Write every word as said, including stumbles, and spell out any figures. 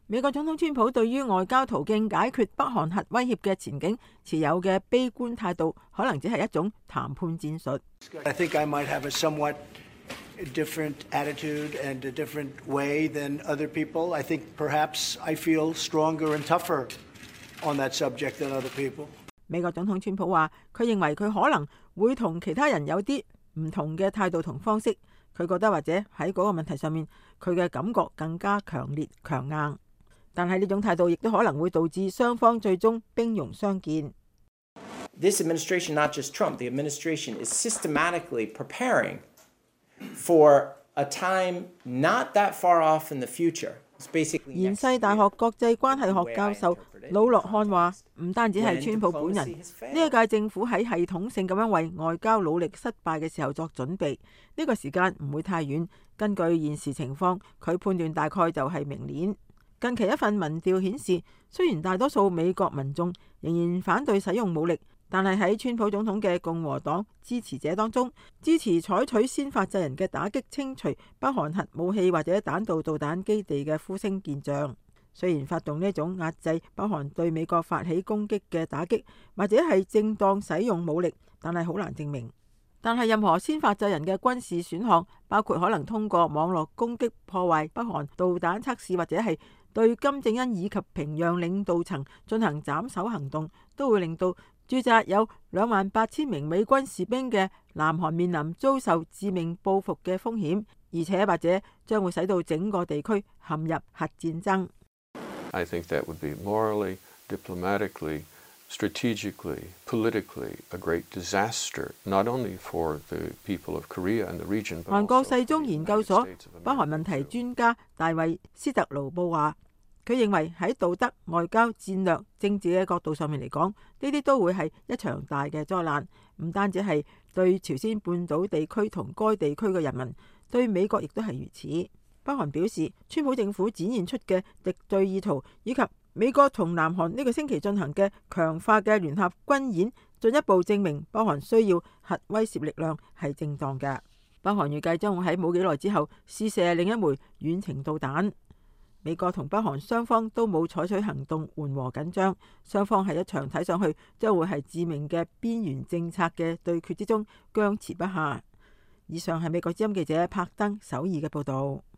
美國總統川普對於外交途徑解決北韓核威脅嘅前景持有嘅悲觀態度，可能只係一種談判戰術。 I think I might have a somewhat different attitude and a different way than other people. I think perhaps I feel stronger and tougher on that subject than other people. 美國總統川普話，佢認為佢可能會同其他人有啲唔同嘅態度同方式。佢覺得或者喺嗰個問題上面，佢嘅感覺更加強烈強硬。但係呢種態度亦都可能會導致雙方最終兵戎相見。 This administration, not just Trump, the administration is systematically preparing for a time not that far off in the future. 延世大學國際關係學教授魯諾漢話：唔單止係川普本人，呢一屆政府喺系統性咁樣為外交努力失敗嘅時候作準備。呢個時間唔會太遠。根據現時情況，佢判斷大概就係明年。近期一份民調顯示，雖然大多數美國民眾仍然反對使用武力，但係喺川普總統嘅共和黨支持者當中，支持採取先發制人嘅打擊清除北韓核武器或者彈道導彈基地嘅呼聲見漲。雖然發動呢種壓制北韓對美國發起攻擊嘅打擊，或者係正當使用武力，但係好難證明。但係任何先發制人嘅軍事選項，包括可能通過網絡攻擊破壞北韓導彈測試，或者係對金正恩以及平壤領導層進行斬首行動，都會令到駐紮有兩萬八千名美軍士兵嘅南韓面臨遭受致命報復嘅風險，而且或者將會使到整個地區陷入核戰爭。 I think that would be morally, diplomatically, strategically, politically a great disaster, not only for the people of Korea and the region, but also for the United States of America. 韓國世宗研究所北韓問題專家大衛斯特勞布話，佢認為喺道德、外交、戰略、政治嘅角度上面嚟講，呢啲都會係一場大嘅災難，唔單止係對朝鮮半島地區同該地區嘅人民，對美國亦都係如此。北韓表示，川普政府展現出嘅敵對意圖，以及美國同南韓呢個星期進行嘅強化嘅聯合軍演，進一步證明北韓需要核威懾力量係正當嘅。北韓預計將會喺冇幾耐之後試射另一枚遠程導彈。美國同北韓雙方都冇採取行動緩和緊張，雙方喺一場睇上去將會係致命嘅邊緣政策嘅對決之中僵持不下。以上係美國之音記者柏登首爾嘅報導。